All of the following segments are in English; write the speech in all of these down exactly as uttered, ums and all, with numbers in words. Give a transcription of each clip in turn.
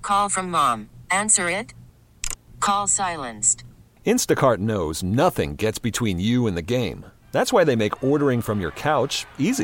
Call from mom. Answer it. Call silenced. Instacart knows nothing gets between you and the game. That's why they make ordering from your couch easy.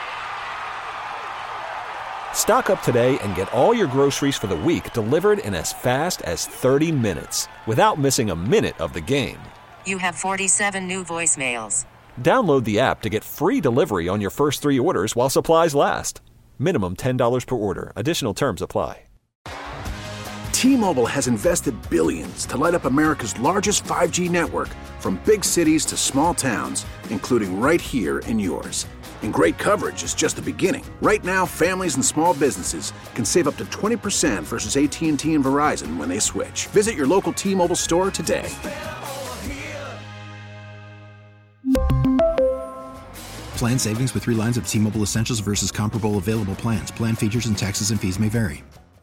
Stock up today and get all your groceries for the week delivered in as fast as thirty minutes without missing a minute of the game. You have forty-seven new voicemails. Download the app to get free delivery on your first three orders while supplies last. Minimum ten dollars per order. Additional terms apply. T-Mobile has invested billions to light up America's largest five G network, from big cities to small towns, including right here in yours. And great coverage is just the beginning. Right now, families and small businesses can save up to twenty percent versus A T and T and Verizon when they switch. Visit your local T-Mobile store today. Plan savings with three lines of T-Mobile Essentials versus comparable available plans. Plan features and taxes and fees may vary.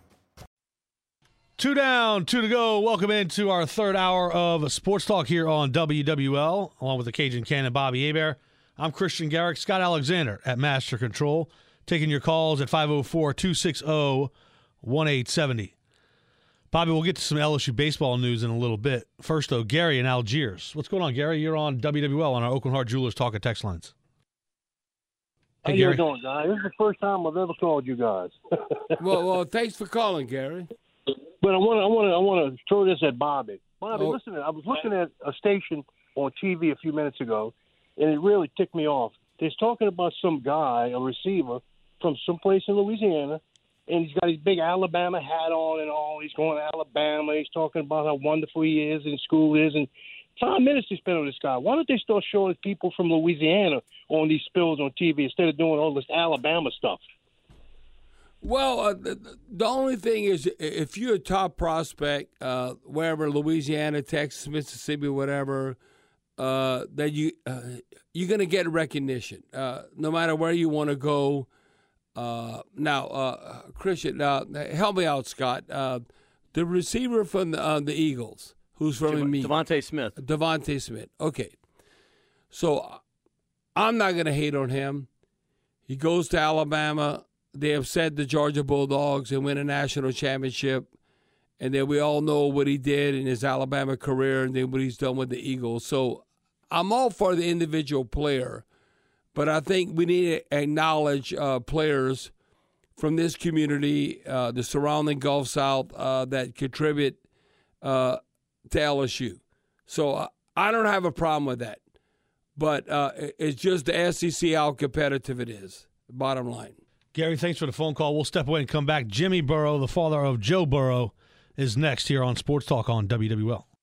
Two down, two to go. Welcome into our third hour of Sports Talk here on W W L, along with the Cajun Cannon, Bobby Hebert. I'm Christian Garrick, Scott Alexander at Master Control, taking your calls at five oh four, two six oh, one eight seven oh. Bobby, we'll get to some L S U baseball news in a little bit. First, though, Gary in Algiers. What's going on, Gary? You're on W W L on our Oakland Heart Jewelers Talk and Text lines. Hey, How Gary. you doing, guys? This is the first time I've ever called you guys. well, well, thanks for calling, Gary. But I want to, I want to, I want to throw this at Bobby. Bobby, Oh. listen, I was looking at a station on T V a few minutes ago, and it really ticked me off. They're talking about some guy, a receiver from someplace in Louisiana, and he's got his big Alabama hat on and all. He's going to Alabama. He's talking about how wonderful he is in school is, and five minutes they spent on this guy. Why don't they start showing people from Louisiana on these spills on T V instead of doing all this Alabama stuff? Well, uh, the, the only thing is, if you're a top prospect, uh, wherever, Louisiana, Texas, Mississippi, whatever, uh, that you uh, you're gonna get recognition, uh, no matter where you want to go. Uh, now, uh, Christian, uh, help me out, Scott. Uh, the receiver from the, uh, the Eagles, who's from me, Devontae Smith. Devontae Smith. Okay, so I'm not gonna hate on him. He goes to Alabama. They upset the Georgia Bulldogs and win a national championship. And then we all know what he did in his Alabama career and then what he's done with the Eagles. So I'm all for the individual player, but I think we need to acknowledge uh, players from this community, uh, the surrounding Gulf South, uh, that contribute uh, to L S U. So uh, I don't have a problem with that. But uh, it's just the S E C how competitive it is, bottom line. Gary, thanks for the phone call. We'll step away and come back. Jimmy Burrow, the father of Joe Burrow, is next here on Sports Talk on W W L.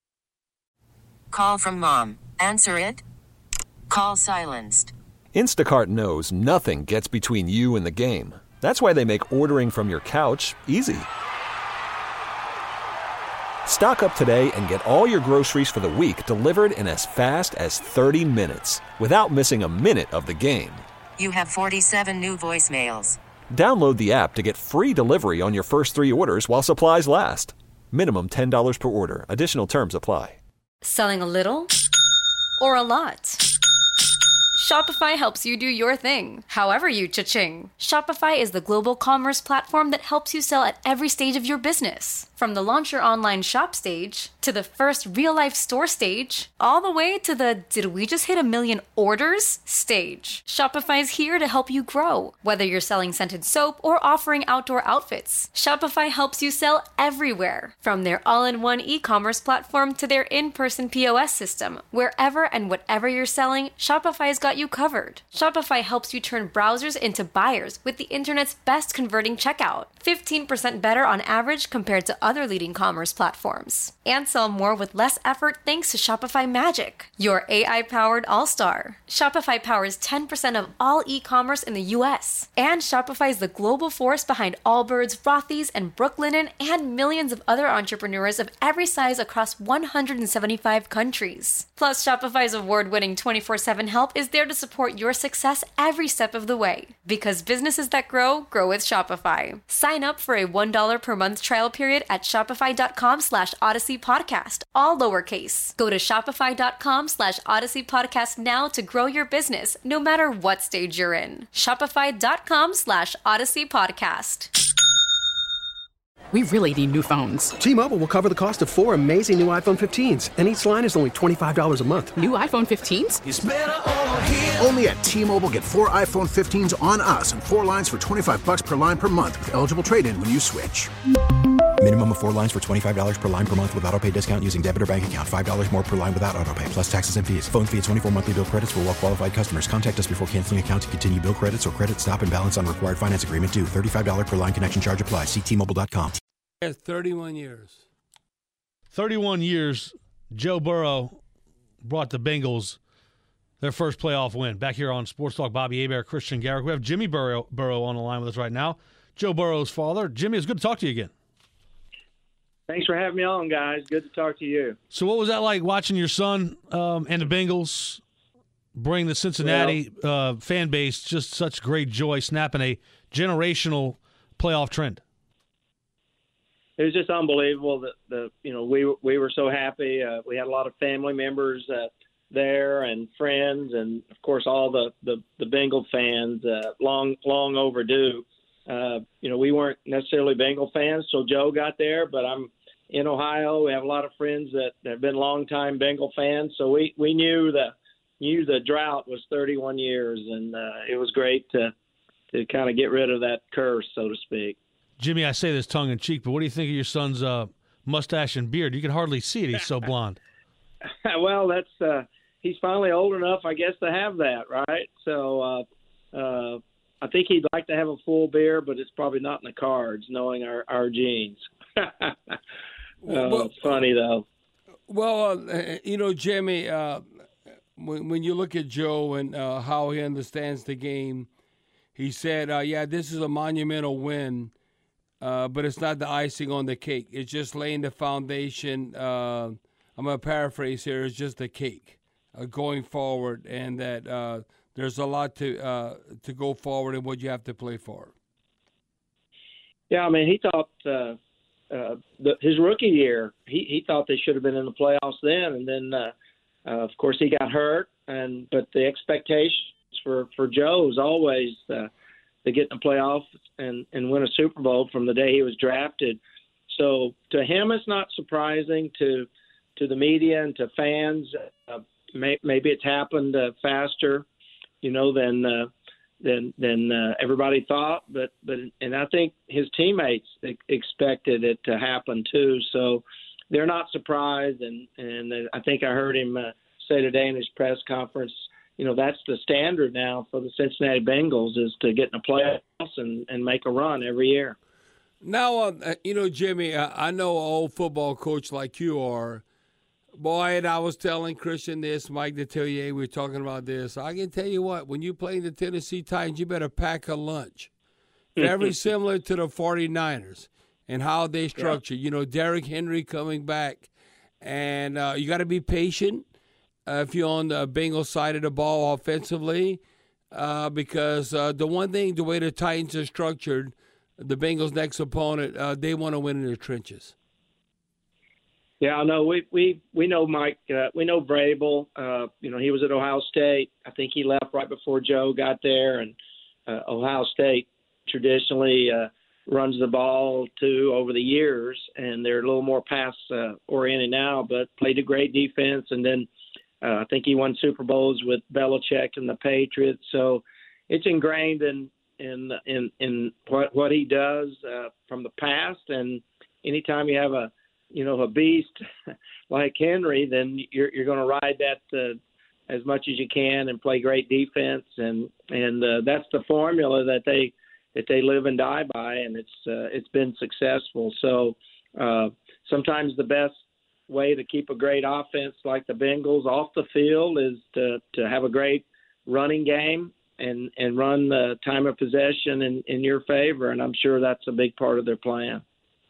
Call from mom. Answer it. Call silenced. Instacart knows nothing gets between you and the game. That's why they make ordering from your couch easy. Stock up today and get all your groceries for the week delivered in as fast as thirty minutes without missing a minute of the game. You have forty-seven new voicemails. Download the app to get free delivery on your first three orders while supplies last. Minimum ten dollars per order. Additional terms apply. Selling a little or a lot? Shopify helps you do your thing, however you cha-ching. Shopify is the global commerce platform that helps you sell at every stage of your business. From the launch your online shop stage, to the first real-life store stage, all the way to the did we just hit a million orders stage. Shopify's here to help you grow. Whether you're selling scented soap or offering outdoor outfits, Shopify helps you sell everywhere. From their all-in-one e-commerce platform to their in-person P O S system, wherever and whatever you're selling, Shopify's got you covered. Shopify helps you turn browsers into buyers with the internet's best converting checkout. fifteen percent better on average compared to other leading commerce platforms. And sell more with less effort thanks to Shopify Magic, your A I-powered all-star. Shopify powers ten percent of all e-commerce in the U S. And Shopify is the global force behind Allbirds, Rothy's, and Brooklinen, and millions of other entrepreneurs of every size across one hundred seventy-five countries. Plus, Shopify's award-winning twenty-four seven help is there to support your success every step of the way. Because businesses that grow, grow with Shopify. Sign up for a one dollar per month trial period at shopify.com slash Odyssey Podcast, all lowercase. Go to shopify.com slash Odyssey Podcast now to grow your business, no matter what stage you're in. Shopify.com slash Odyssey Podcast. we really need new phones. T-Mobile will cover the cost of four amazing new iPhone fifteens, and each line is only twenty-five dollars a month. New iPhone fifteens? It's better over here. Only at T-Mobile, get four iPhone fifteens on us and four lines for twenty-five dollars per line per month with eligible trade-in when you switch. Minimum of four lines for twenty-five dollars per line per month with autopay discount using debit or bank account. five dollars more per line without autopay, plus taxes and fees. Phone fee at twenty-four monthly bill credits for well-qualified customers. Contact us before canceling account to continue bill credits or credit stop and balance on required finance agreement due. thirty-five dollars per line connection charge applies. See T Mobile dot com. Yeah, thirty-one years. thirty-one years, Joe Burrow brought the Bengals their first playoff win. Back here on Sports Talk, Bobby Hebert, Christian Garrick. We have Jimmy Burrow, Burrow on the line with us right now. Joe Burrow's father. Jimmy, it's good to talk to you again. Thanks for having me on, guys. Good to talk to you. So what was that like watching your son um, and the Bengals bring the Cincinnati well, uh, fan base just such great joy, snapping a generational playoff trend? It was just unbelievable that the you know we we were so happy. Uh, we had a lot of family members uh, there and friends, and of course all the the, the Bengal fans. Uh, long long overdue. Uh, you know we weren't necessarily Bengal fans till Joe got there, but I'm in Ohio. We have a lot of friends that have been longtime Bengal fans, so we, we knew the knew the drought was thirty-one years, and uh, it was great to to kind of get rid of that curse, so to speak. Jimmy, I say this tongue in cheek, but what do you think of your son's uh, mustache and beard? You can hardly see it; he's so blonde. Well, that's uh, he's finally old enough, I guess, to have that, right? So uh, uh, I think he'd like to have a full beard, but it's probably not in the cards, knowing our, our genes. uh, well, it's funny though. Well, uh, you know, Jimmy, uh, when when you look at Joe and uh, how he understands the game, he said, uh, "Yeah, this is a monumental win." Uh, but it's not the icing on the cake. It's just laying the foundation. Uh, I'm going to paraphrase here. It's just the cake uh, going forward, and that uh, there's a lot to uh, to go forward and what you have to play for. Yeah, I mean, he thought uh, uh, the, his rookie year, he, he thought they should have been in the playoffs then, and then uh, uh, of course he got hurt. And but the expectations for for Joe was always uh, to get in the playoffs and, and win a Super Bowl from the day he was drafted. So to him, it's not surprising. To to the media and to fans, uh, may, maybe it's happened uh, faster, you know, than uh, than than uh, everybody thought. But but and I think his teammates expected it to happen too. So they're not surprised. And and I think I heard him uh, say today in his press conference, you know, that's the standard now for the Cincinnati Bengals, is to get in the playoffs and, and make a run every year. Now, uh, you know, Jimmy, uh, I know an old football coach like you are. Boy, and I was telling Christian this, Mike Detillier, we were talking about this. I can tell you what, when you play the Tennessee Titans, you better pack a lunch. Very similar to the forty-niners and how they structure. Yeah. You know, Derrick Henry coming back, and uh, you got to be patient. Uh, if you're on the Bengals side of the ball offensively, uh, because uh, the one thing, the way the Titans are structured, the Bengals' next opponent, uh, they want to win in the trenches. Yeah, I know. We we we know Mike. Uh, we know Vrabel. Uh, you know, he was at Ohio State. I think he left right before Joe got there, and uh, Ohio State traditionally uh, runs the ball too over the years, and they're a little more pass uh, oriented now, but played a great defense, and then. Uh, I think he won Super Bowls with Belichick and the Patriots, so it's ingrained in in in, in what what he does uh, from the past. And anytime you have a you know a beast like Henry, then you're you're going to ride that uh, as much as you can and play great defense, and and uh, that's the formula that they that they live and die by, and it's uh, it's been successful. So uh, sometimes the best way to keep a great offense like the Bengals off the field is to, to have a great running game and, and run the time of possession in, in your favor, and I'm sure that's a big part of their plan.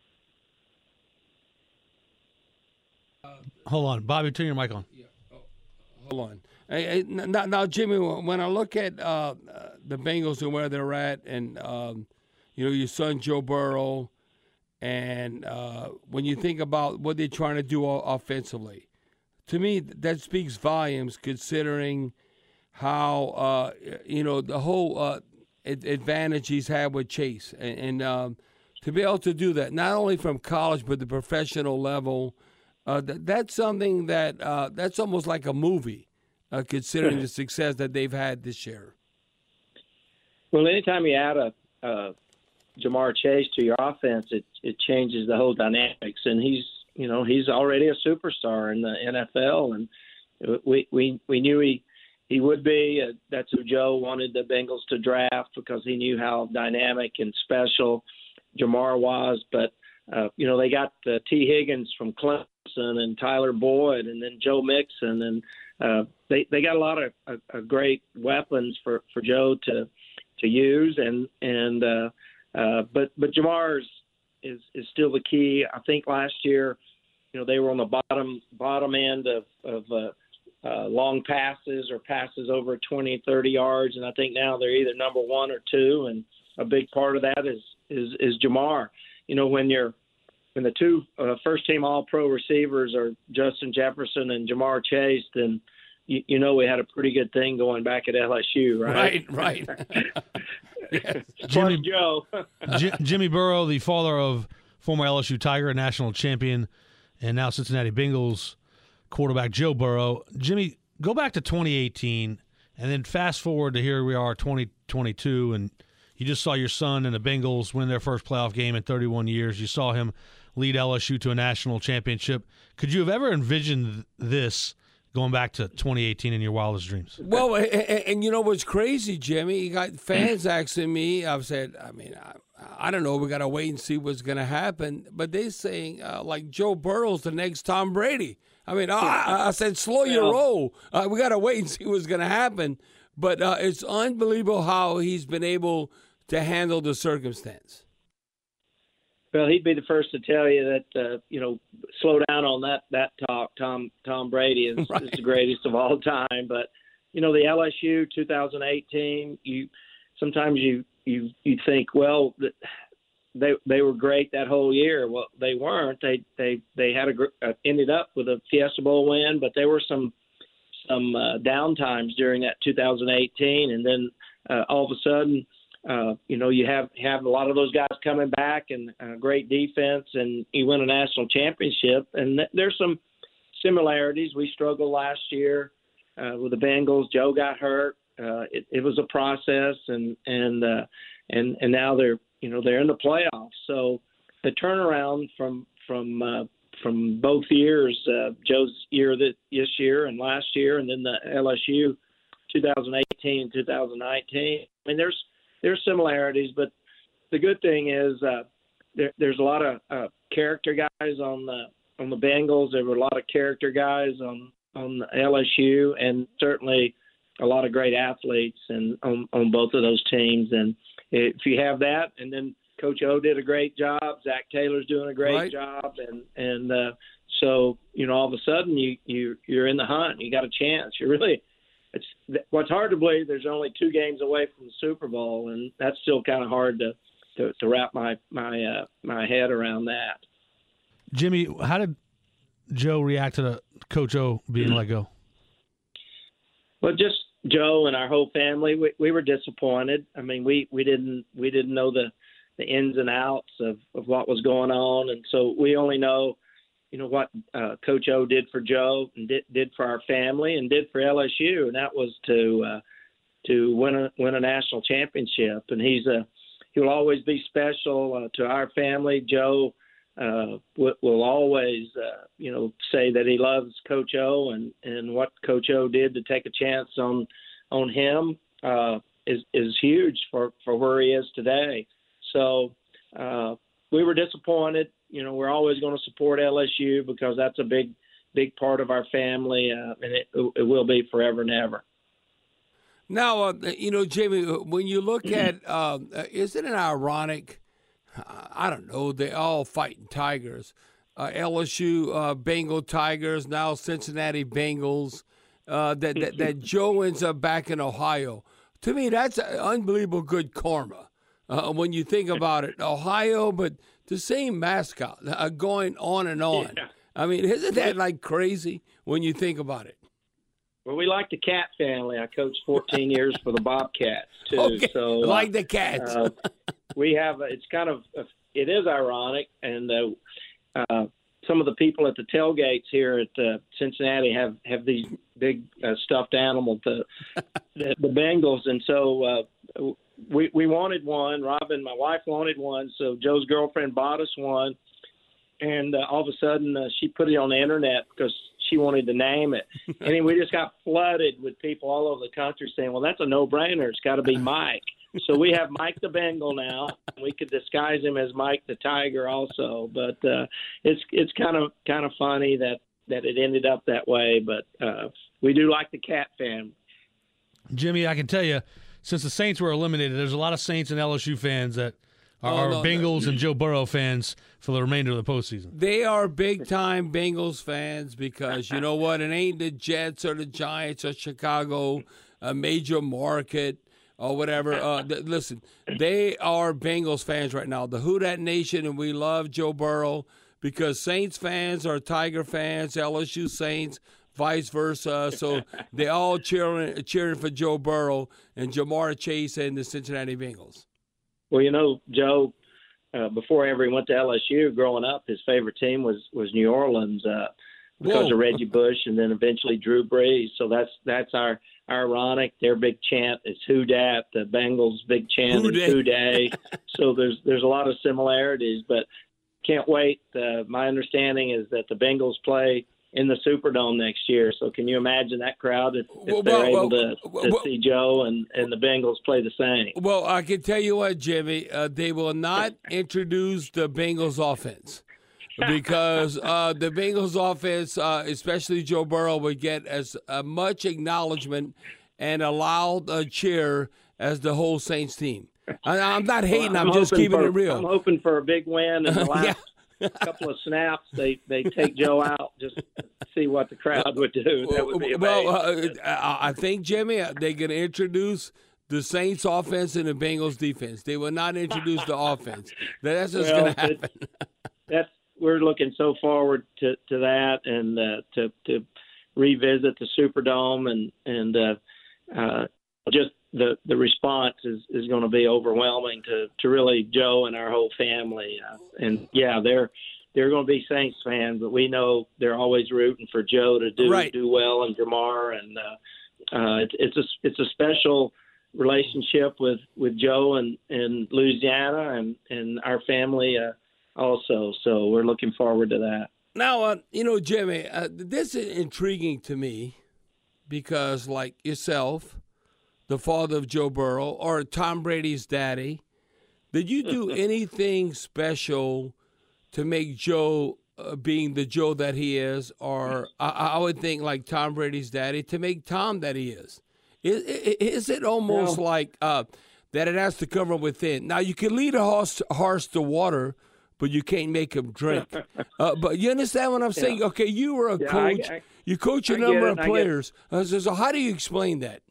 Uh, hold on. Bobby, turn your mic on. Yeah. Oh, hold on. Hey, hey, now, now, Jimmy, when I look at uh, the Bengals and where they're at, and, um, you know, your son Joe Burrow, and uh, when you think about what they're trying to do offensively, to me, that speaks volumes considering how, uh, you know, the whole uh, advantage he's had with Chase. And, and um, to be able to do that, not only from college but the professional level, uh, that, that's something that uh, that's almost like a movie, uh, considering the success that they've had this year. Well, anytime you add a uh, Jamar Chase to your offense, it it changes the whole dynamics, and he's you know he's already a superstar in the N F L, and we we we knew he. He would be. Uh, that's who Joe wanted the Bengals to draft because he knew how dynamic and special Jamar was. But, uh, you know, they got uh, T. Higgins from Clemson and Tyler Boyd and then Joe Mixon. And uh, they, they got a lot of uh, uh, great weapons for, for Joe to to use. And, and uh, uh, but but Jamar is, is, is still the key. I think last year, you know, they were on the bottom bottom end of, of uh, Uh, long passes or passes over twenty, thirty yards, and I think now they're either number one or two, and a big part of that is is, is Jamar. You know, when you're when the two uh, first-team All-Pro receivers are Justin Jefferson and Jamar Chase, then you, you know we had a pretty good thing going back at L S U, right? Right, right. Jimmy, Joe. J- Jimmy Burrow, the father of former L S U Tiger, national champion, and now Cincinnati Bengals quarterback Joe Burrow. Jimmy, go back to twenty eighteen and then fast forward to here we are, twenty twenty-two, and you just saw your son and the Bengals win their first playoff game in thirty-one years. You saw him lead L S U to a national championship. Could you have ever envisioned this going back to twenty eighteen in your wildest dreams? Well, and, and you know what's crazy, Jimmy? You got fans asking me. I've said, I mean, I, I don't know. We got to wait and see what's going to happen. But they're saying, uh, like, Joe Burrow's the next Tom Brady. I mean, I, I said, slow your roll. Uh, we got to wait and see what's going to happen. But uh, it's unbelievable how he's been able to handle the circumstance. Well, he'd be the first to tell you that, uh, you know, slow down on that, that talk. Tom Tom Brady is, right. is the greatest of all time. But, you know, the L S U twenty eighteen, you sometimes you you, you think, well, they they were great that whole year. Well, they weren't. They they they had a uh, ended up with a Fiesta Bowl win, but there were some some uh, down times during that two thousand eighteen, and then uh, all of a sudden, uh, you know, you have have a lot of those guys coming back and uh, great defense, and you win a national championship. And th- there's some similarities. We struggled last year uh, with the Bengals. Joe got hurt. Uh, it, it was a process, and and uh, and and now they're. You know, they're in the playoffs. So the turnaround from from uh, from both years, uh, Joe's year that this year and last year, and then the L S U twenty eighteen and twenty nineteen. I mean, there's there's similarities, but the good thing is uh, there, there's a lot of uh, character guys on the on the Bengals. There were a lot of character guys on on the L S U, and certainly a lot of great athletes and on, on both of those teams. And if you have that, and then Coach O did a great job, Zach Taylor's doing a great right. job, and and uh, so you know all of a sudden you you you're in the hunt. You got a chance. You're really it's what's hard to believe. There's only two games away from the Super Bowl, and that's still kind of hard to, to to wrap my my uh, my head around that. Jimmy, how did Joe react to the Coach O being mm-hmm. let go? Well, just. Joe and our whole family, we, we were disappointed. I mean, we, we didn't we didn't know the, the ins and outs of, of what was going on, and so we only know, you know, what uh, Coach O did for Joe and did, did for our family and did for L S U, and that was to uh, to win a win a national championship. And he's a he will always be special uh, to our family. Joe uh, w- will always, uh, you know, say that he loves Coach O, and, and what Coach O did to take a chance on on him uh, is is huge for, for where he is today. So uh, we were disappointed. You know, we're always going to support L S U because that's a big big part of our family, uh, and it, it will be forever and ever. Now, uh, you know, Jamie, when you look at, uh, isn't it ironic? I don't know. They all fighting Tigers. Uh, L S U, uh, Bengal Tigers, now Cincinnati Bengals. Uh, that, that that Joe ends up back in Ohio. To me, that's unbelievable good karma uh, when you think about it. Ohio, but the same mascot uh, going on and on. Yeah. I mean, isn't that like crazy when you think about it? Well, we like the Cat family. I coached fourteen years for the Bobcats too. Okay. So like the Cats. uh, we have a, it's kind of a it is ironic, and uh, uh, some of the people at the tailgates here at uh, Cincinnati have, have these big uh, stuffed animals, the, the the Bengals, and so uh, we we wanted one. Robin, my wife, wanted one, so Joe's girlfriend bought us one, and uh, all of a sudden uh, she put it on the internet because she wanted to name it, and then we just got flooded with people all over the country saying, "Well, that's a no-brainer. It's got to be Mike." So we have Mike the Bengal now. We could disguise him as Mike the Tiger also, but uh, it's it's kind of kind of funny that, that it ended up that way. But uh, we do like the Cat fan. Jimmy, I can tell you, since the Saints were eliminated, there's a lot of Saints and L S U fans that are, oh, no, are Bengals no. and Joe Burrow fans for the remainder of the postseason. They are big-time Bengals fans because, you know what, it ain't the Jets or the Giants or Chicago, a major market, or whatever. Uh, th- listen, they are Bengals fans right now. The Who Dat Nation, and we love Joe Burrow because Saints fans are Tiger fans, L S U Saints, vice versa. So they all cheering cheering for Joe Burrow and Jamar Chase and the Cincinnati Bengals. Well, you know, Joe, uh, before I ever went to L S U, growing up, his favorite team was, was New Orleans uh, because Whoa. of Reggie Bush and then eventually Drew Brees. So that's that's our – ironic. Their big chant is Who Dat. The Bengals' big chant Who is Who Day. So there's there's a lot of similarities, but can't wait. Uh, my understanding is that the Bengals play in the Superdome next year. So can you imagine that crowd if, if well, they're well, able to, well, to well, see Joe and, and the Bengals play the same? Well, I can tell you what, Jimmy, uh, they will not introduce the Bengals offense. Because uh, the Bengals offense, uh, especially Joe Burrow, would get as uh, much acknowledgement and a loud uh, cheer as the whole Saints team. I, I'm not hating. Well, I'm I'm just keeping for, it real. I'm hoping for a big win in the last yeah. couple of snaps. They they take Joe out just to see what the crowd would do. That would be amazing. Well, uh, I think, Jimmy, they're going to introduce the Saints offense and the Bengals defense. They will not introduce the offense. That's just well, going to happen. That's we're looking so forward to, to that and uh, to to revisit the Superdome and and uh, uh, just the the response is, is going to be overwhelming to, to really Joe and our whole family. Uh, and yeah, they're they're going to be Saints fans, but we know they're always rooting for Joe to do right. do well and Jamar, and uh, uh, it's it's a it's a special relationship with, with Joe and, and Louisiana and, and our family. Uh, Also, so we're looking forward to that. Now, uh, you know, Jimmy, uh, this is intriguing to me because, like yourself, the father of Joe Burrow, or Tom Brady's daddy, did you do anything special to make Joe, uh, being the Joe that he is, or I, I would think like Tom Brady's daddy, to make Tom that he is? Is, is it almost well, like uh, that it has to come from within? Now, you can lead a horse, horse to water, but you can't make him drink. Uh, but you understand what I'm saying? Yeah. Okay, you were a yeah, coach. I, I, you coach a I number it, of players. Uh, so, so how do you explain that?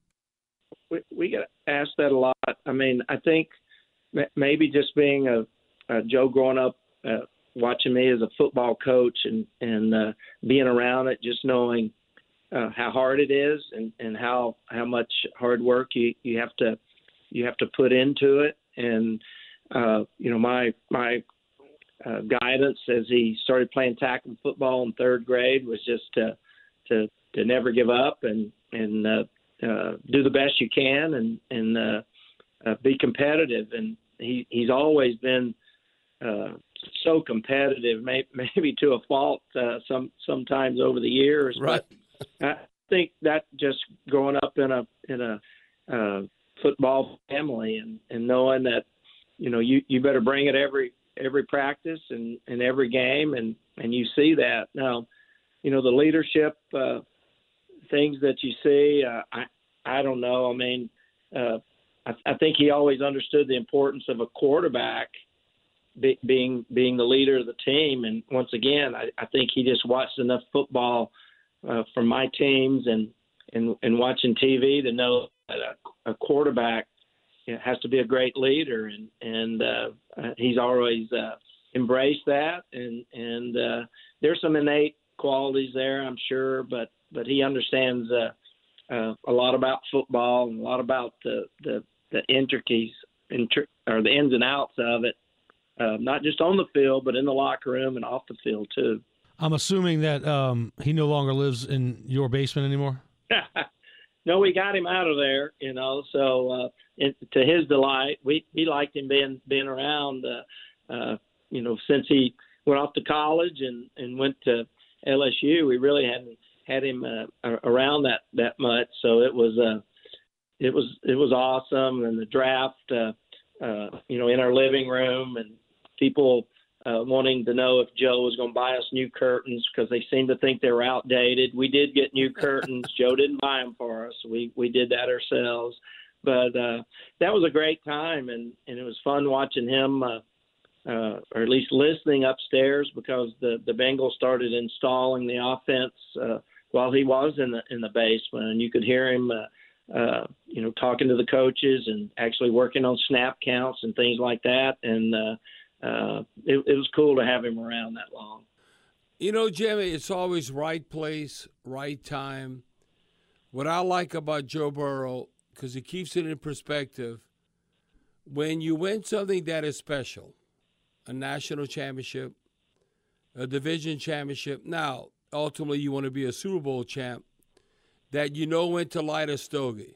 We, we get asked that a lot. I mean, I think maybe just being a, a Joe growing up, uh, watching me as a football coach and, and uh, being around it, just knowing uh, how hard it is and, and how, how much hard work you, you have to you have to put into it. And, uh, you know, my my – Uh, guidance as he started playing tackle football in third grade was just to to, to never give up and and uh, uh, do the best you can and and uh, uh, be competitive. And he he's always been uh, so competitive, may, maybe to a fault uh, some sometimes over the years. Right. But I think that just growing up in a in a uh, football family and, and knowing that you know you, you better bring it every. every practice and, and every game, and, and you see that. Now, you know, the leadership uh, things that you see, uh, I I don't know. I mean, uh, I, I think he always understood the importance of a quarterback be, being being the leader of the team. And once again, I, I think he just watched enough football uh, from my teams and, and, and watching T V to know that a, a quarterback has to be a great leader, and and uh, uh, he's always uh, embraced that. And and uh, there's some innate qualities there, I'm sure, but but he understands uh, uh, a lot about football and a lot about the the, the intricacies intri- or the ins and outs of it. uh, not just on the field, but in the locker room and off the field too. I'm assuming that um, he no longer lives in your basement anymore. No, we got him out of there, you know. So uh, it, to his delight, we we liked him being being around, uh, uh, you know, since he went off to college and, and went to L S U. We really hadn't had him uh, around that, that much. So it was uh, it was it was awesome. And the draft, uh, uh, you know, in our living room, and people uh, wanting to know if Joe was going to buy us new curtains because they seemed to think they were outdated. We did get new curtains. Joe didn't buy them for us. We we did that ourselves. But uh, that was a great time, and, and it was fun watching him, uh, uh, or at least listening upstairs, because the, the Bengals started installing the offense uh, while he was in the in the basement, and you could hear him, uh, uh, you know, talking to the coaches and actually working on snap counts and things like that. And uh, uh, it, it was cool to have him around that long. You know, Jimmy, it's always right place, right time. What I like about Joe Burrow, because he keeps it in perspective, when you win something that is special, a national championship, a division championship, now ultimately you want to be a Super Bowl champ, that you know when to light a stogie.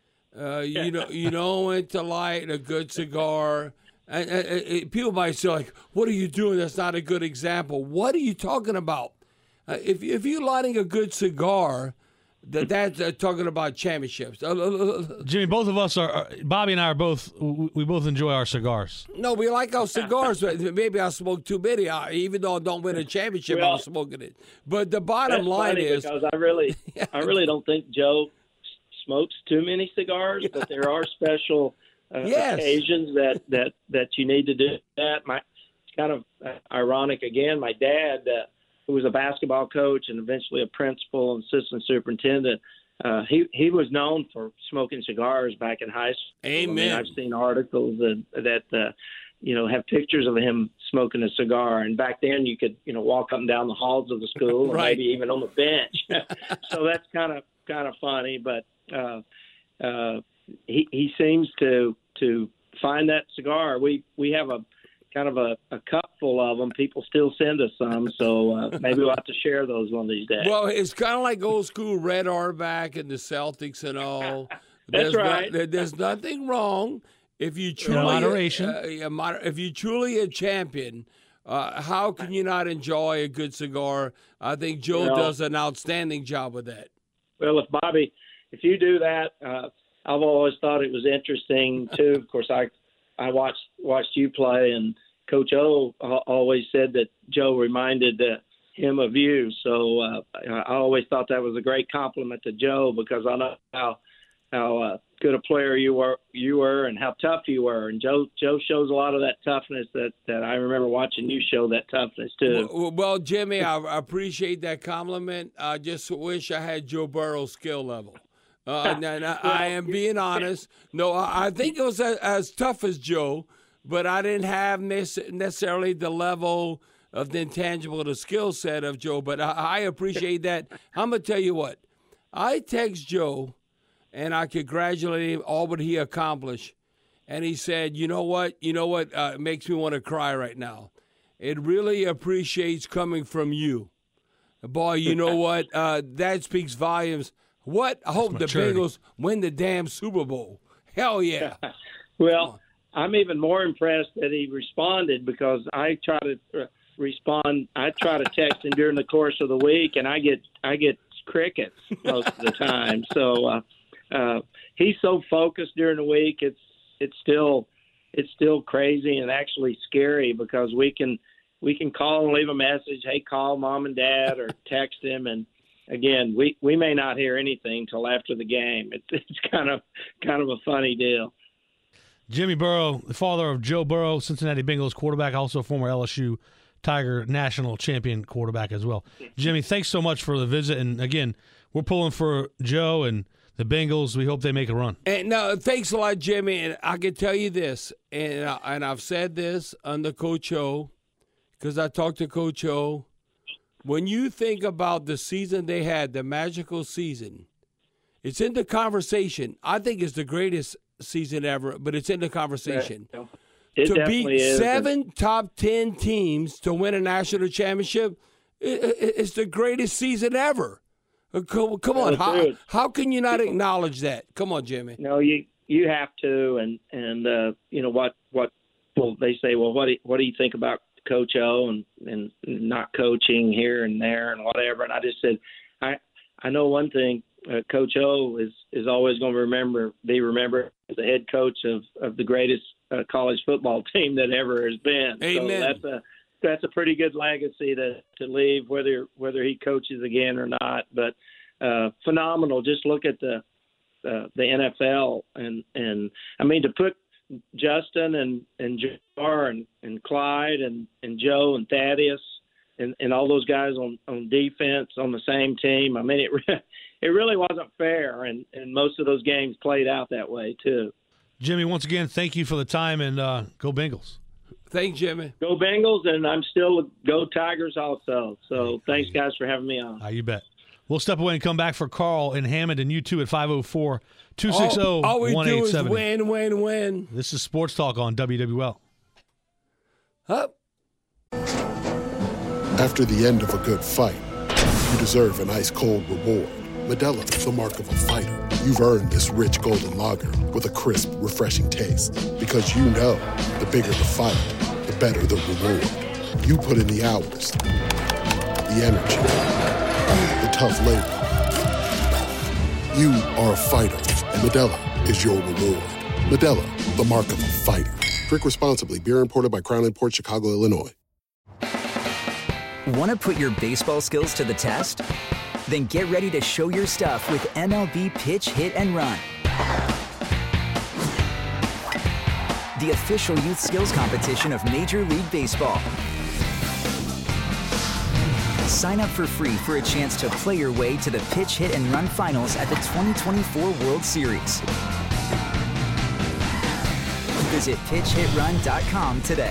Uh, you know you know when to light a good cigar. And, and, and people might say, like, what are you doing? That's not a good example. What are you talking about? Uh, if, if you're lighting a good cigar, that that's uh, talking about championships. Jimmy, both of us are, Bobby and I are both, we both enjoy our cigars. No, we like our cigars. Maybe I smoke too many, even though I don't win a championship, well, I'm smoking it. But the bottom line is, because I really, I really don't think Joe smokes too many cigars, but there are special uh, yes. occasions that, that, that you need to do that. My, it's kind of ironic again. My dad, uh, who was a basketball coach and eventually a principal and assistant superintendent, uh, he he was known for smoking cigars back in high school. Amen. I mean, I've seen articles that that uh, you know have pictures of him smoking a cigar. And back then, you could you know walk up and down the halls of the school, right. or maybe even on the bench. So that's kind of kind of funny. But uh, uh, he he seems to to find that cigar. We we have a kind of a, a cup full of them. People still send us some, so uh, maybe we'll have to share those one of these days. Well, it's kind of like old school Red Auerbach and the Celtics and all. That's there's right. No, there's nothing wrong if you truly moderation. Uh, yeah, moder- if you truly a champion. Uh, how can you not enjoy a good cigar? I think Joe well, does an outstanding job with that. Well, if Bobby, if you do that, uh, I've always thought it was interesting too. Of course, I. I watched watched you play, and Coach O always said that Joe reminded uh, him of you. So uh, I always thought that was a great compliment to Joe, because I know how how uh, good a player you were you were and how tough you were. And Joe Joe shows a lot of that toughness that, that I remember watching you show that toughness too. Well, well Jimmy, I appreciate that compliment. I just wish I had Joe Burrow's skill level. Uh, and, and I, I am being honest. No, I, I think it was as, as tough as Joe, but I didn't have necessarily the level of the intangible, the skill set of Joe. But I, I appreciate that. I'm going to tell you what. I text Joe, and I congratulate him all what he accomplished. And he said, you know what? You know what uh, makes me want to cry right now? It really appreciates coming from you. Boy, you know what? Uh, that speaks volumes. What? I hope the Bengals win the damn Super Bowl. Hell yeah. Well, I'm even more impressed that he responded, because I try to uh, respond. I try to text him during the course of the week, and I get I get crickets most of the time. So uh, uh, he's so focused during the week. It's it's still it's still crazy and actually scary, because we can we can call and leave a message. Hey, call mom and dad, or text him, and again, we, we may not hear anything till after the game. It's it's kind of kind of a funny deal. Jimmy Burrow, the father of Joe Burrow, Cincinnati Bengals quarterback, also former L S U Tiger national champion quarterback as well. Jimmy, thanks so much for the visit. And again, we're pulling for Joe and the Bengals. We hope they make a run. And no, thanks a lot, Jimmy. And I can tell you this, and I, and I've said this under Coach O, because I talked to Coach O. When you think about the season they had, the magical season, it's in the conversation. I think it's the greatest season ever, but it's in the conversation. it to definitely beat is. seven top ten teams to win a national championship, it, it, it's the greatest season ever. Come, come on, how, how can you not acknowledge that? Come on, Jimmy. No, you you have to, and and uh, you know what what well they say. Well, what do, what do you think about Coach O and and not coaching here and there and whatever? And I just said, I I know one thing. Uh, Coach O is is always going to remember be remembered as the head coach of of the greatest uh, college football team that ever has been. Amen. So that's a that's a pretty good legacy to to leave, whether whether he coaches again or not. But uh, phenomenal. Just look at the uh, the N F L and and I mean to put Justin and and Jar and, and Clyde and, and Joe and Thaddeus and, and all those guys on, on defense on the same team. I mean it it really wasn't fair, and, and most of those games played out that way too. Jimmy, once again, thank you for the time, and uh, go Bengals. Thanks, Jimmy. Go Bengals, and I'm still go Tigers also. So thanks, guys, for having me on. Ah, you bet. We'll step away and come back for Carl in Hammond and you two at five oh four, two six zero, one eight seven zero. Win, win, win. This is Sports Talk on W W L. Up. After the end of a good fight, you deserve an ice-cold reward. Modelo is the mark of a fighter. You've earned this rich golden lager with a crisp, refreshing taste. Because you know, the bigger the fight, the better the reward. You put in the hours, the energy, the tough labor. You are a fighter, and Modelo is your reward. Modelo, the mark of a fighter. Drink responsibly. Beer imported by Crown Imports, Chicago, Illinois. Want to put your baseball skills to the test? Then get ready to show your stuff with M L B Pitch, Hit, and Run. The official youth skills competition of Major League Baseball. Sign up for free for a chance to play your way to the Pitch, Hit, and Run finals at the twenty twenty-four World Series. Visit pitch hit run dot com today.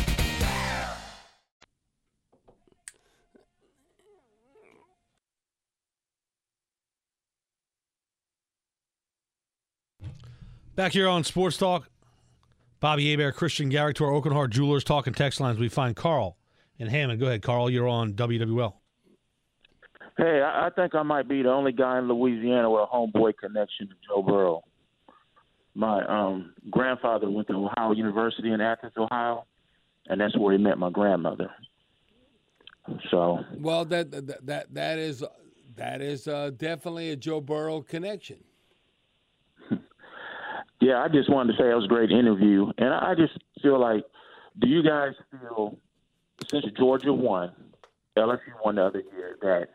Back here on Sports Talk, Bobby Hebert, Christian Garrick to our Oaken Heart Jewelers talking text lines. We find Carl in Hammond. Go ahead, Carl. You're on W W L. Hey, I, I think I might be the only guy in Louisiana with a homeboy connection to Joe Burrow. My um, grandfather went to Ohio University in Athens, Ohio, and that's where he met my grandmother. So, well, that that that, that is that is uh, definitely a Joe Burrow connection. Yeah, I just wanted to say it was a great interview, and I just feel like, do you guys feel, since Georgia won, L S U won the other year, that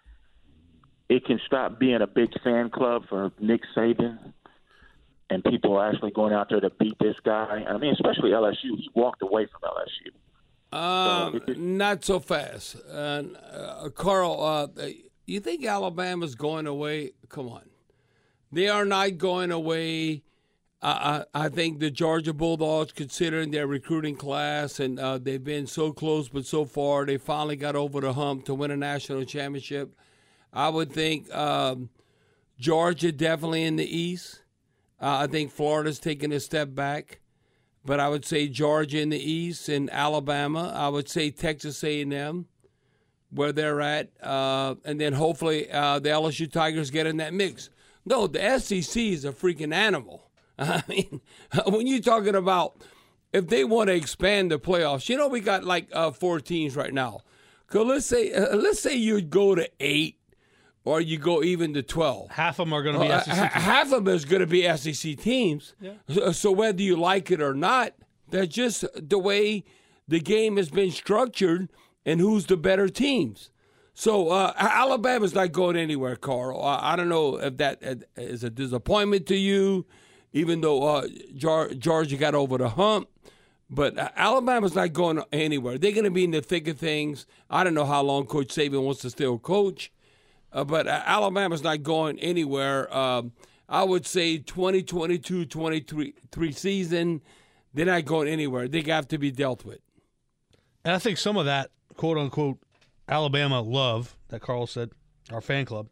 it can stop being a big fan club for Nick Saban? And people are actually going out there to beat this guy. I mean, especially L S U. He walked away from L S U. Um, so not so fast. Uh, uh, Carl, uh, you think Alabama's going away? Come on. They are not going away. Uh, I, I think the Georgia Bulldogs, considering their recruiting class, and uh, they've been so close but so far, they finally got over the hump to win a national championship. I would think um, Georgia definitely in the East. Uh, I think Florida's taking a step back, but I would say Georgia in the East and Alabama. I would say Texas A and M, where they're at, uh, and then hopefully uh, the L S U Tigers get in that mix. No, the S E C is a freaking animal. I mean, when you're talking about if they want to expand the playoffs, you know we got like uh, four teams right now. So let's say uh, let's say you'd go to eight. Or you go even to twelve. Half of them are going to be uh, S E C teams. Half of them is going to be S E C teams. Yeah. So, so whether you like it or not, that's just the way the game has been structured and who's the better teams. So uh, Alabama's not going anywhere, Carl. Uh, I don't know if that is a disappointment to you, even though uh, Georgia got over the hump. But uh, Alabama's not going anywhere. They're going to be in the thick of things. I don't know how long Coach Saban wants to still coach. Uh, but uh, Alabama's not going anywhere. Um, I would say twenty twenty-two twenty-three season, they're not going anywhere. They have to be dealt with. And I think some of that, quote-unquote, Alabama love that Carl said, our fan club,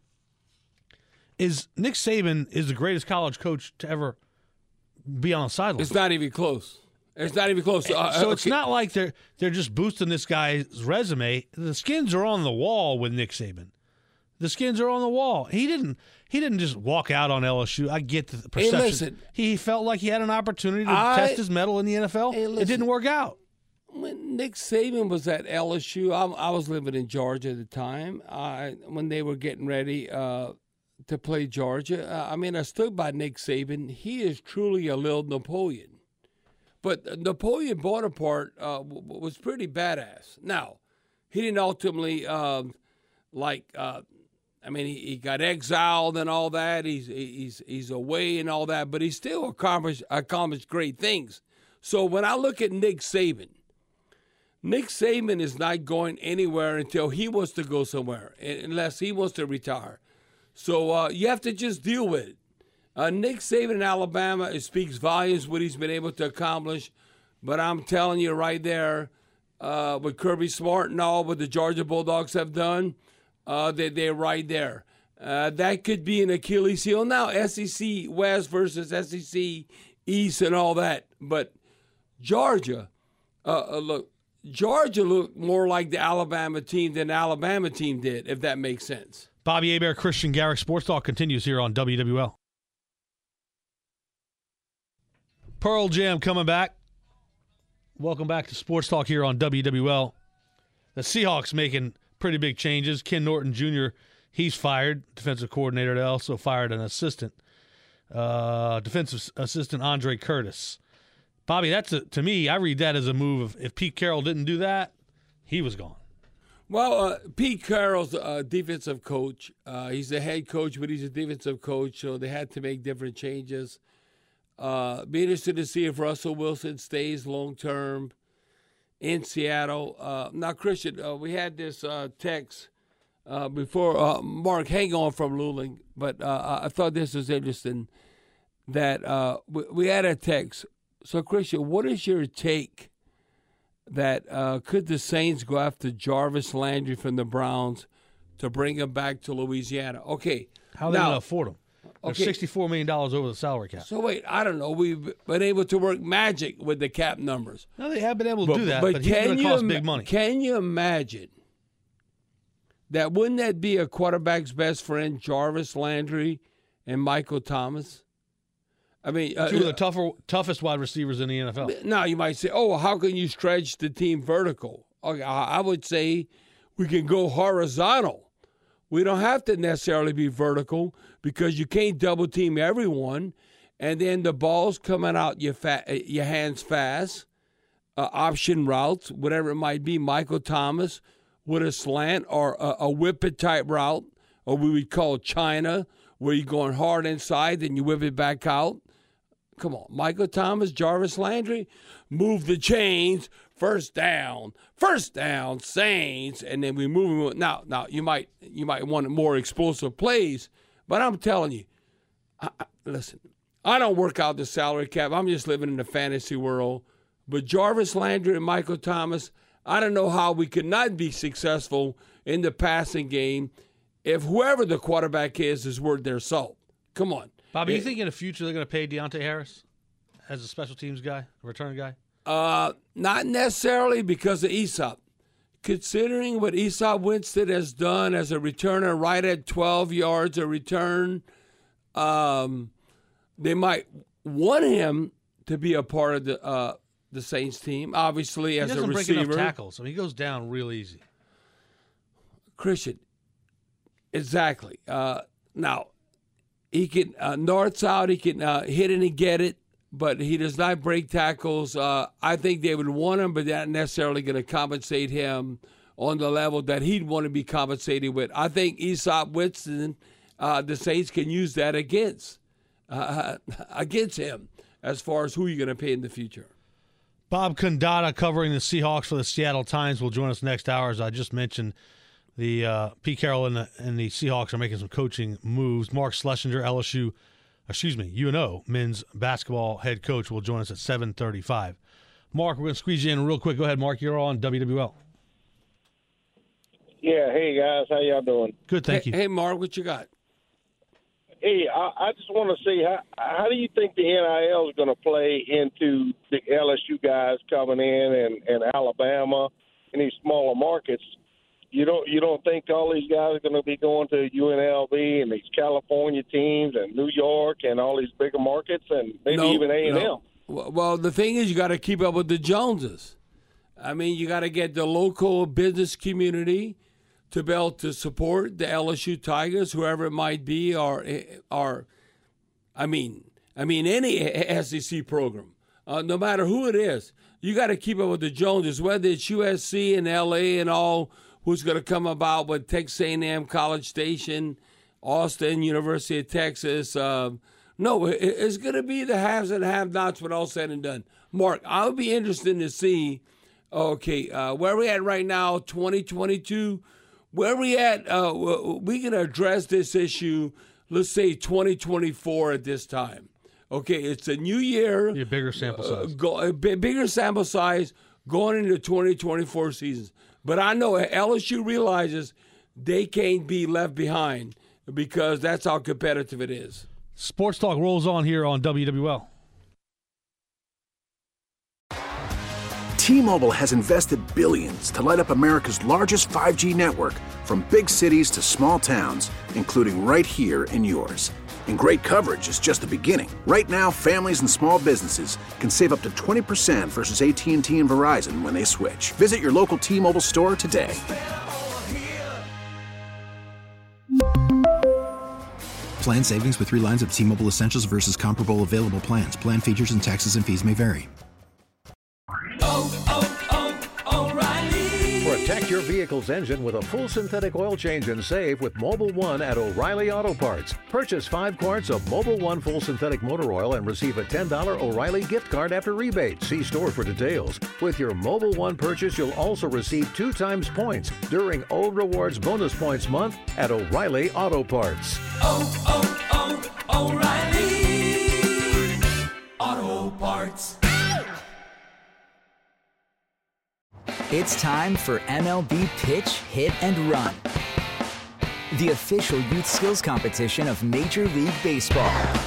is Nick Saban is the greatest college coach to ever be on the sideline. It's not even close. It's not even close. Uh, so it's okay. not like they're they're just boosting this guy's resume. The skins are on the wall with Nick Saban. The skins are on the wall. He didn't he didn't just walk out on L S U. I get the perception. Hey, listen, he felt like he had an opportunity to I, test his mettle in the N F L. Hey, it didn't work out. When Nick Saban was at L S U, I, I was living in Georgia at the time. I, when they were getting ready uh, to play Georgia, uh, I mean, I stood by Nick Saban. He is truly a little Napoleon. But Napoleon Bonaparte uh, w- was pretty badass. Now, he didn't ultimately, um, like, uh, I mean, he, he got exiled and all that. He's he's he's away and all that, but he still accomplished accomplished great things. So when I look at Nick Saban, Nick Saban is not going anywhere until he wants to go somewhere, unless he wants to retire. So uh, you have to just deal with it. Uh, Nick Saban in Alabama, it speaks volumes what he's been able to accomplish. But I'm telling you right there, uh, with Kirby Smart and all what the Georgia Bulldogs have done, uh, they, they're right there. Uh, that could be an Achilles heel. Now, S E C West versus S E C East and all that. But Georgia, uh, uh, look, Georgia looked more like the Alabama team than the Alabama team did, if that makes sense. Bobby Hebert, Christian Garrick, Sports Talk continues here on W W L. Pearl Jam coming back. Welcome back to Sports Talk here on W W L. The Seahawks making pretty big changes. Ken Norton Junior, he's fired. Defensive coordinator. They also fired an assistant. Uh, defensive assistant Andre Curtis. Bobby, that's a, to me, I read that as a move. If, if Pete Carroll didn't do that, he was gone. Well, uh, Pete Carroll's a defensive coach. Uh, he's the head coach, but he's a defensive coach, so they had to make different changes. Uh, be interested to see if Russell Wilson stays long-term in Seattle. Uh, now, Christian, uh, we had this uh, text uh, before. Uh, Mark, hang on from Luling, but uh, I thought this was interesting that uh, we, we had a text. So, Christian, what is your take that uh, could the Saints go after Jarvis Landry from the Browns to bring him back to Louisiana? Okay. How are they going to afford him? They're Okay. sixty-four million dollars over the salary cap. So, wait, I don't know. We've been able to work magic with the cap numbers. No, they have been able to do that, but, he's going to you cost ima- big money. Can you imagine that? Wouldn't that be a quarterback's best friend, Jarvis Landry and Michael Thomas? I mean, uh, Two of the tougher, toughest wide receivers in the N F L. now you might say, oh, how can you stretch the team vertical? Okay, I I would say we can go horizontal. We don't have to necessarily be vertical because you can't double team everyone, and then the ball's coming out your fa- your hands fast. Uh, option routes, whatever it might be. Michael Thomas with a slant or a, a whip it type route, or we would call China, where you're going hard inside, then you whip it back out. Come on, Michael Thomas, Jarvis Landry, move the chains, first down, first down, Saints, and then we move. Now, now you might you might want more explosive plays, but I'm telling you, I, I, listen, I don't work out the salary cap. I'm just living in the fantasy world. But Jarvis Landry and Michael Thomas, I don't know how we could not be successful in the passing game if whoever the quarterback is is worth their salt. Come on. Bobby, it, you think in the future they're going to pay Deontay Harris as a special teams guy, a return guy? Uh, not necessarily because of Esop. Considering what Esop Winston has done as a returner right at twelve yards a return, um, they might want him to be a part of the uh, the Saints team, obviously, as a receiver. He doesn't break enough tackles. I mean, he goes down real easy. Christian, exactly. Uh, now, he can uh, north out, he can uh, hit it and get it, but he does not break tackles. Uh, I think they would want him, but they're not necessarily going to compensate him on the level that he'd want to be compensated with. I think Esop Winston, uh, the Saints can use that against uh, against him as far as who you're going to pay in the future. Bob Condata, covering the Seahawks for the Seattle Times, will join us next hour. As I just mentioned, the uh, Pete Carroll and the, and the Seahawks are making some coaching moves. Mark Schlesinger, L S U, excuse me, U N O men's basketball head coach, will join us at seven thirty-five. Mark, we're going to squeeze you in real quick. Go ahead, Mark. You're on W W L. Yeah, hey, guys. How y'all doing? Good, thank hey, you. Hey, Mark, what you got? Hey, I, I just want to see how how do you think the N I L is going to play into the L S U guys coming in and, and Alabama and these smaller markets? You don't you don't think all these guys are going to be going to U N L V and these California teams and New York and all these bigger markets and maybe no, even A and M? No. Well, the thing is, you got to keep up with the Joneses. I mean, you got to get the local business community to be able to support the L S U Tigers, whoever it might be, or, or I mean, I mean any S E C program, uh, no matter who it is, you got to keep up with the Joneses, whether it's U S C and L A and all, who's going to come about with Texas A and M, College Station, Austin, University of Texas. Uh, no, it, it's going to be the haves and have-nots when all said and done. Mark, I'll be interested to see, okay, uh, where we at right now, twenty twenty-two. Where we at, uh, we can address this issue, let's say twenty twenty-four at this time. Okay, it's a new year. Yeah, bigger sample size. Uh, go, a bigger sample size going into twenty twenty-four seasons. But I know L S U realizes they can't be left behind because that's how competitive it is. Sports Talk rolls on here on W W L. T-Mobile has invested billions to light up America's largest five G network, from big cities to small towns, including right here in yours. And great coverage is just the beginning. Right now, families and small businesses can save up to twenty percent versus A T and T and Verizon when they switch. Visit your local T-Mobile store today. Plan savings with three lines of T-Mobile Essentials versus comparable available plans. Plan features and taxes and fees may vary. Oh, oh, oh, O'Reilly. Protect your vehicle's engine with a full synthetic oil change and save with Mobil one at O'Reilly Auto Parts. Purchase five quarts of Mobil one full synthetic motor oil and receive a ten dollars O'Reilly gift card after rebate. See store for details. With your Mobil one purchase, you'll also receive two times points during O Rewards Bonus Points Month at O'Reilly Auto Parts. Oh, oh, oh, O'Reilly Auto Parts. It's time for M L B Pitch, Hit, and Run, the official youth skills competition of Major League Baseball.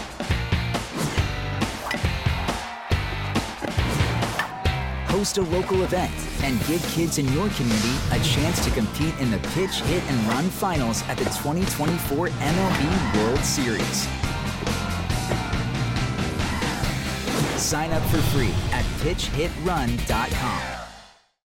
Host a local event and give kids in your community a chance to compete in the Pitch, Hit, and Run finals at the twenty twenty-four M L B World Series. Sign up for free at pitch hit run dot com.